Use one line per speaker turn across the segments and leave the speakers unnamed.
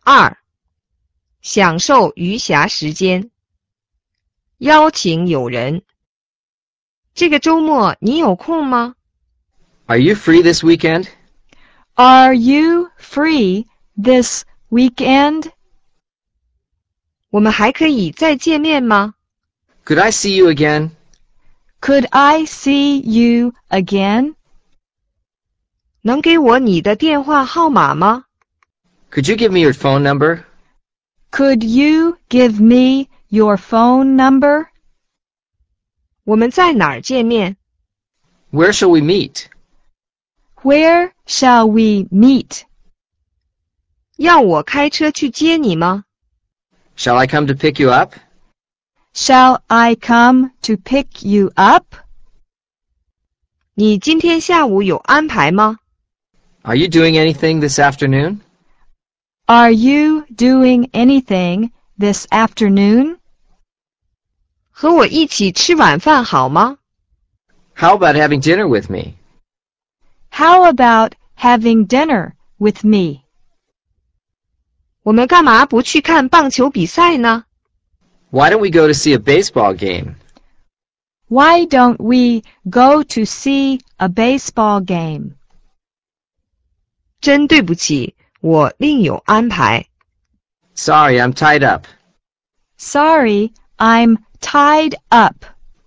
2. 享受余暇时间。邀请友人。这个周末你有空吗？
Are you free this weekend?
Are you free this weekend?
我们还可以再见面吗？
Could I see you again?
Could I see you again?
能给我你的电话号码吗？
Could you give me your phone number?
Could you give me your phone number?
我们在哪儿见面？
Where shall we meet?
Where shall we meet?
要我开车去接你吗？
Shall I come to pick you up?
Shall I come to pick you up?
你今天下午有安排吗？
Are you doing anything this afternoon?
Are you doing anything this afternoon?
和我一起吃晚饭好吗？
How about having dinner with me?
How about having dinner with me?
我们干嘛不去看棒球比赛呢？
Why don't we go to see a baseball game?
Why don't we go to see a baseball game?
真对不起，我另有安排。
Sorry, I'm tied up.
Sorry, I'm tied up.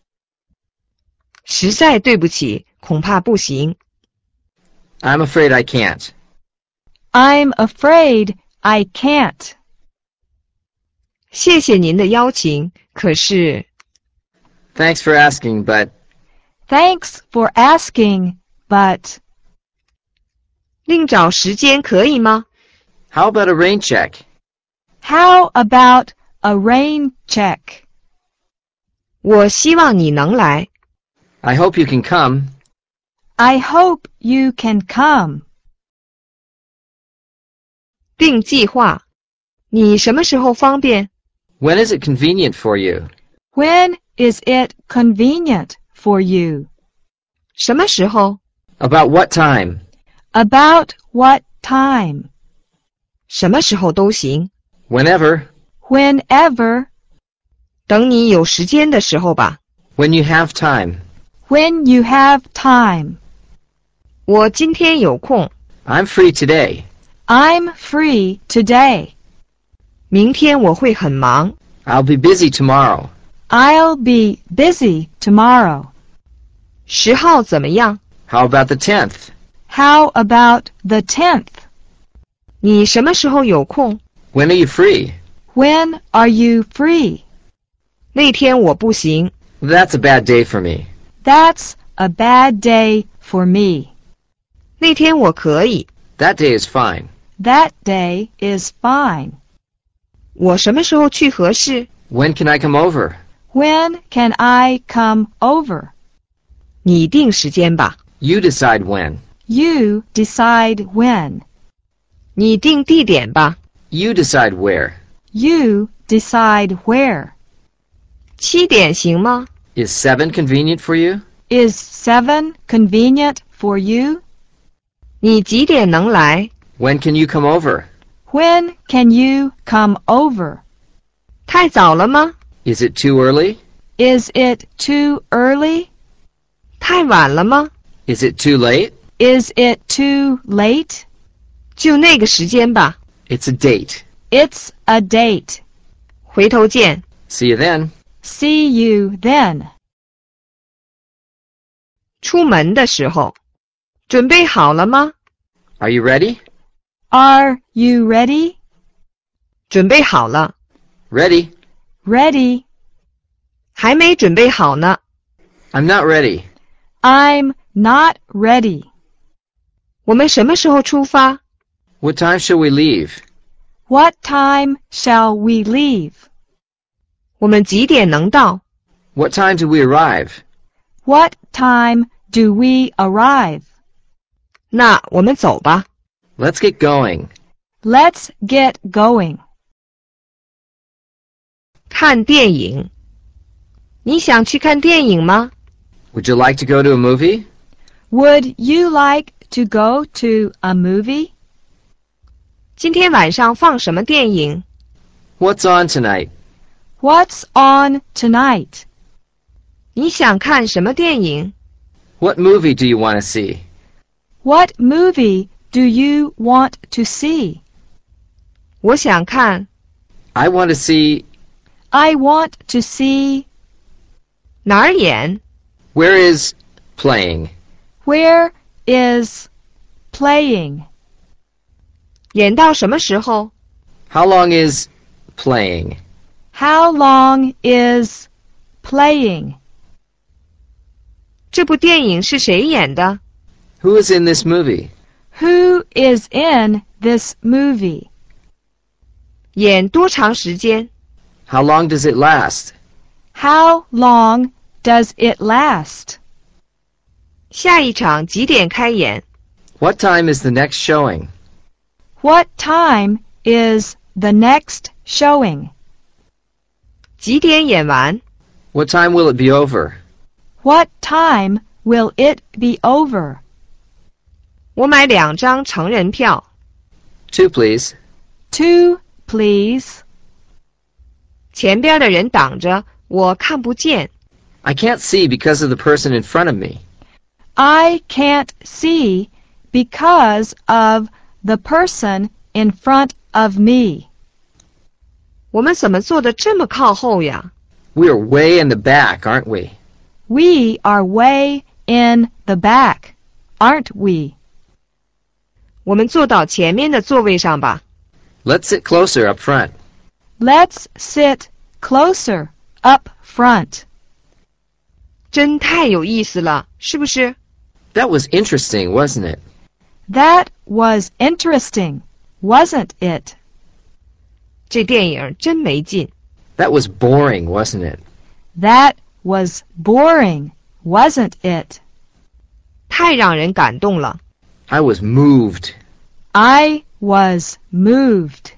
实在对不起，恐怕不行。
I'm afraid I can't.
I'm afraid I can't.
谢谢您的邀请，可是
Thanks for asking, but
Thanks for asking, but
另找时间可以吗？
how about a rain check?
how about a rain check?
我希望你能来。
I hope you can come.
I hope you can come.
定计划。你什么时候方便？
When is it convenient for you?
When is it convenient for you?
什么时候？
About what time?
About what time?
什么时候都行。
Whenever.
Whenever.
等你有时间的时候吧。
When you have time.
When you have time.
我今天有空。
I'm free today.
I'm free today.
明天我会很忙。
I'll be busy tomorrow.
I'll be busy tomorrow.
10号怎么样？
How about the 10th?
How about the 10th?
你什么时候有空？
When are you free?
When are you free?
那天我不行。
That's a bad day for me.
That's a bad day for me.
那天我可以。
That day is fine.
That day is fine.
我什么时候去合适？
When can I come over?
When can I come over?
你定时间吧。
You decide when.
You decide when.
你定地点吧。
You decide where.
You decide where.
7点行吗？
Is 7 convenient for you?
Is 7 convenient for you?
你几点能来？
When can you come over?
When can you come over?
太早了吗？
Is it too early?
Is it too early?
太晚了吗？
Is it too late?
Is it too late?
就那个时间吧。
It's a date.
It's a date.
回头见。
See you then.
See you then.
出门的时候，准备好了吗？
Are you ready?
Are you ready?
准备好了。
Ready.
Ready.
还没准备好呢。
I'm not ready.
I'm not ready.
我们什么时候出发？
What time shall we leave?
What time shall we leave?
我们几点能到？
What time do we arrive?
What time do we arrive?
那我们走吧。
Let's get going.
Let's get going.
看电影。你想去看电影吗？
Would you like to go to a movie?
Would you like to go to a movie?
今天晚上放什么电影？
What's on tonight?
What's on tonight?
你想看什么电影？
What movie do you want to see?
What movie do you want to see?
我想看
I want to see...
I want to see...
哪儿演？
Where is playing?
Where is playing?
演到什么时候？
How long is playing?
How long is playing?
这部电影是谁演的？
Who is in this movie?
Who is in this movie?
演多长时间？
How long does it last?
How long does it last?
下一场几点开演？
What time is the next showing?
What time is the next showing?
几点演完？
What time will it be over?
What time will it be over?
我买2张成人票。
Two, please.
2, please.
前边的人挡着，我看不见。
I can't see because of the person in front of me.
I can't see because of the person in front of me.
我们怎么坐得这么靠后呀？
We are way in the back, aren't we?
We are way in the back, aren't we?
我们坐到前面的座位上吧。
Let's sit closer up front.
Let's sit closer up front.
真太有意思了，是不是？
That was interesting, wasn't it?
That was interesting, wasn't it?
这电影真没劲。
That was boring, wasn't it?
That was boring, wasn't it?
太让人感动了。
I was moved.
I was moved.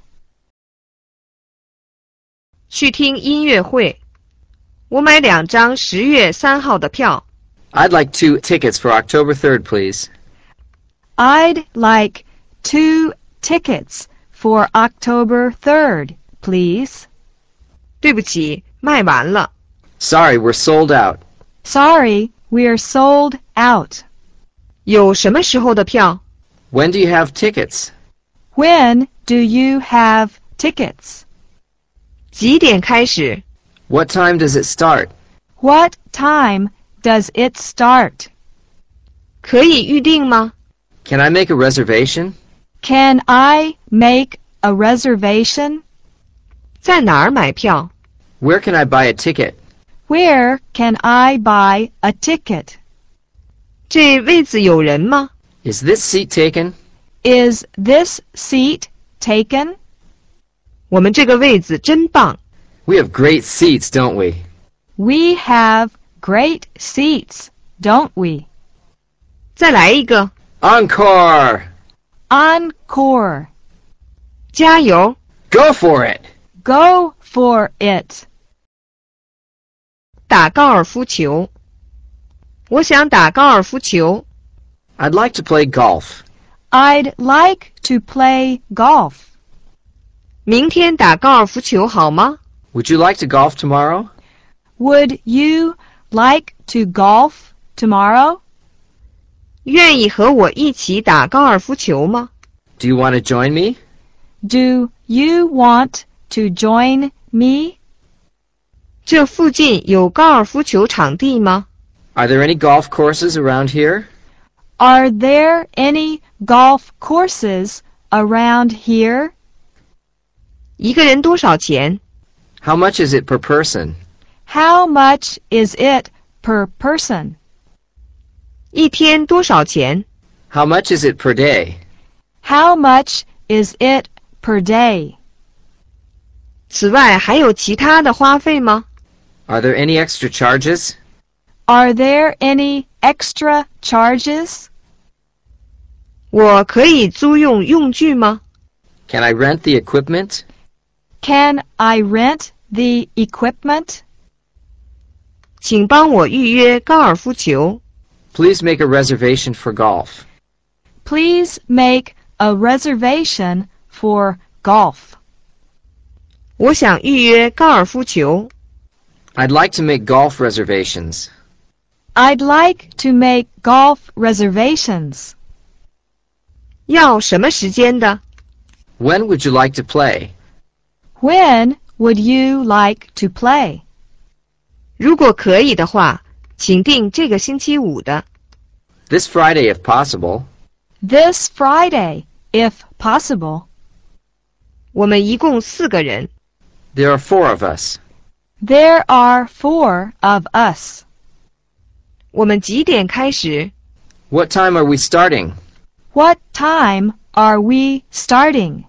去听音乐会。我买2张10月3号的票。
I'd like 2 tickets for October 3rd, please.
I'd like 2 tickets for October 3rd, please.
对不起，卖完了。
Sorry, we're sold out.
Sorry, we're sold out.
有什么时候的票？
When do you have tickets?
When do you have tickets?
几点开始？
What time does it start?
What time does it start?
可以预定吗？
Can I make a reservation?
Can I make a reservation?
在哪儿买票？
Where can I buy a ticket?
Where can I buy a ticket?
这位子有人吗？
Is this seat taken?
Is this seat taken?
我们这个位子真棒。
We have great seats, don't we?
We have great seats, don't we?
再来一个，
Encore!
Encore.
加油！
Go for it!
Go for it.
打高尔夫球。我想打高尔夫球。
I'd like to play golf.
I'd like to play golf.
明天打高尔夫球好吗？
Would you like to golf tomorrow?
Would you like to golf tomorrow?
愿意和我一起打高尔夫球吗？
Do you want to join me?
Do you want to join me?
这附近有高尔夫球场地吗？
Are there any golf courses around here?
Are there any golf courses around here?
一个人多少钱？
How much is it per person?
How much is it per person?
一天多少钱？
How much is it per day?
How much is it per day?
此外还有其他的花费吗？
Are there any extra charges?
Are there any extra charges?
我可以租用用具吗？
Can I rent the equipment?
Can I rent the equipment?
请帮我预约高尔夫球。
Please make a reservation for golf.
Please make a reservation for golf.
我想预约高尔夫球。
I'd like to make golf reservations.
I'd like to make golf reservations.
要什么时间的？
When would you like to play?
When would you like to play?
如果可以的话，请定这个星期五的。
This Friday if possible.
This Friday, if possible.
我们一共4个人。
There are 4 of us.
There are 4 of us.
我们几点开始？
What time are we starting?
What time are we starting?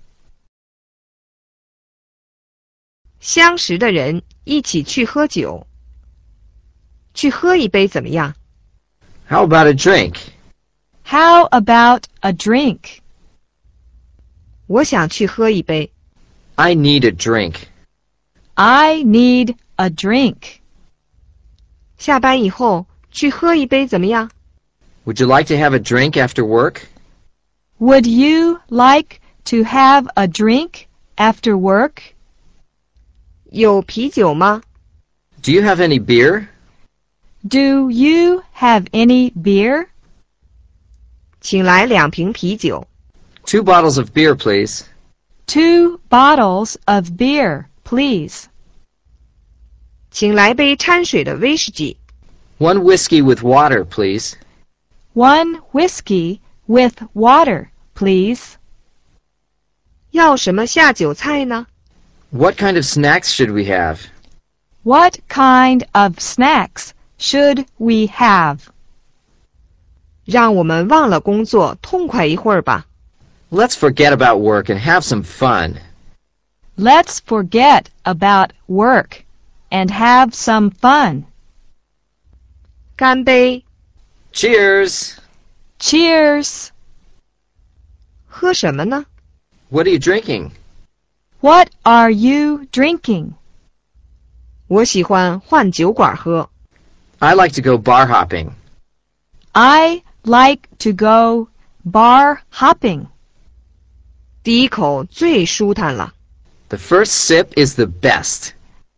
相识的人一起去喝酒。去喝一杯怎么样？
How about a drink?
How about a drink?
我想去喝一杯。
I need a drink.
I need a drink.
下班以后去喝一杯怎么样？
Would you like to have a drink after work?
Would you like to have a drink after work?
有啤酒吗？
Do you have any beer?
Do you have any beer?
请来2瓶啤酒。
2 bottles of beer, please.
2 bottles of beer, please.
请来杯掺水的威士忌。
1 whiskey with water, please.
1 whiskey with water, please.
要什么下酒菜呢？
What kind of snacks should we have?
What kind of snacks should we have?
让我们忘了工作，痛快一会儿吧。
Let's forget about work and have some fun.
Let's forget about work and have some fun.
干杯！
Cheers!
Cheers!
喝什么呢？
What are you drinking?
What are you drinking?
我喜欢换酒馆喝。
I like to go bar hopping.
I like to go bar hopping.
第一口最舒坦了。
The first sip is the best.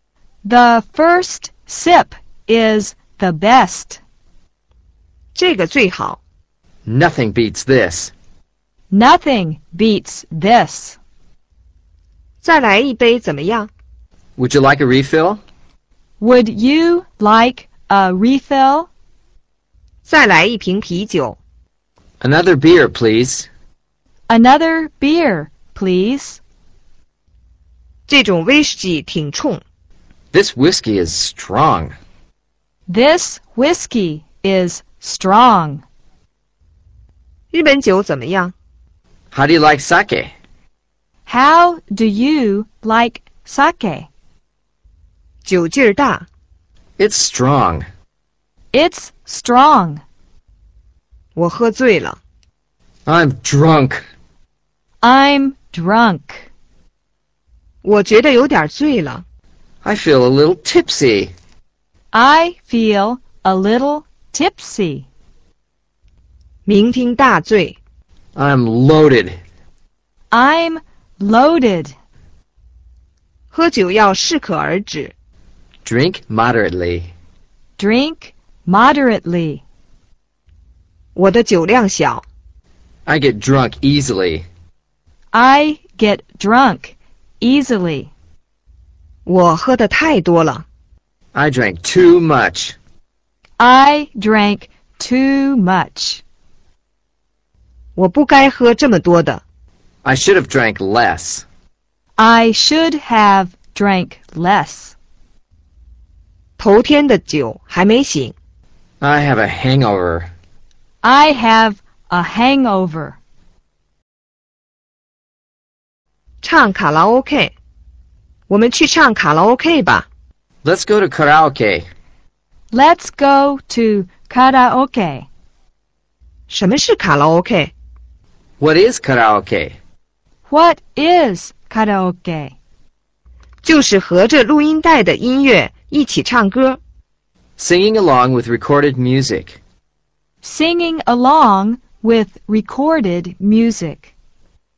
The first sip is the best.
这个最好。
Nothing beats this.
Nothing beats this.
再来一杯怎么样？
Would you like a refill?
Would you like a refill?
再来一瓶啤酒。
Another beer, please.
Another beer, please.
这种威士忌挺冲。
This whiskey is strong.
This whiskey is strong.
日本酒怎么样？
How do you like sake?
How do you like sake?
酒劲儿大。
It's strong.
It's strong.
我喝醉了。
I'm drunk.
I'm drunk.
我觉得有点醉了。
I feel a little tipsy.
I feel a little tipsy.
酩酊大醉。
I'm loaded.
I'm loaded.
喝酒要适可而止。
Drink moderately.
Drink moderately.
我的酒量小。
I get drunk easily.
I get drunk easily.
我喝的太多了。
I drank too much.
I drank too much.
我不该喝这么多的。
I should have drank less.
I should have drank less.
头天的酒还没醒。
I have a hangover.
I have a hangover.
唱卡拉 OK。我们去唱卡拉 OK 吧。
Let's go to karaoke.
Let's go to karaoke.
什么是卡拉 OK？
What is karaoke?
What is karaoke?
就是合着录音带的音乐一起唱歌。
Singing along with recorded music.
Singing along with recorded music.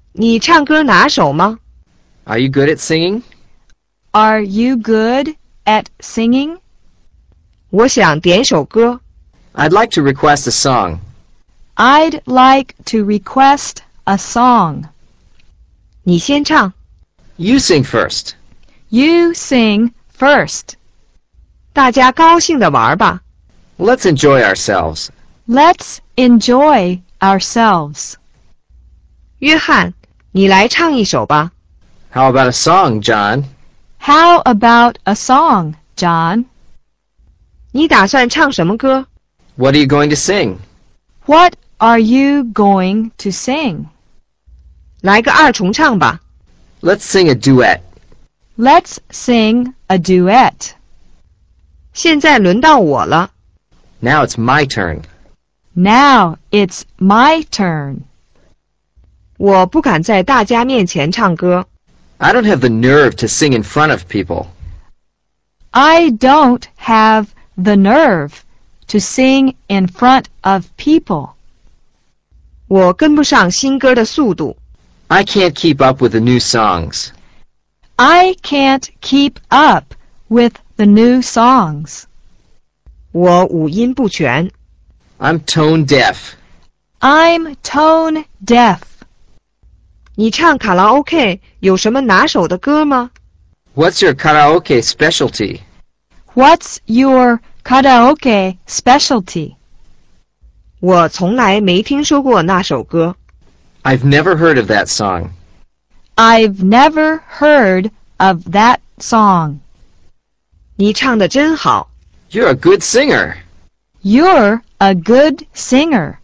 你唱歌拿手吗？
Are you good at singing?
Are you good at singing?
我想点首歌。
I'd like to request a song.
I'd like to request a song.
你先唱。
You sing first.
You sing first.
大家高兴地玩吧。
Let's enjoy ourselves.
Let's enjoy ourselves.
约翰，你来唱一首吧。
How about a song, John?
How about a song, John?
你打算唱什么歌？
What are you going to sing?
What are you going to sing?
来个二重唱吧。
Let's sing a duet.
Let's sing a duet.
现在轮到我了。
Now it's my turn.
Now it's my turn.
我不敢在大家面前唱歌。
I don't have the nerve to sing in front of people.
I don't have the nerve to sing in front of people.
我跟不上新歌的速度。
I can't keep up with the new songs.
I can't keep up with the new songs.
我五音不全。
I'm tone deaf.
I'm tone deaf.
你唱卡拉 OK 有什么拿手的歌吗？
What's your karaoke specialty?
What's your karaoke specialty?
我从来没听说过那首歌。
I've never heard of that song.
I've never heard of that song.
你唱得真好。
You're a good singer.
You're a good singer.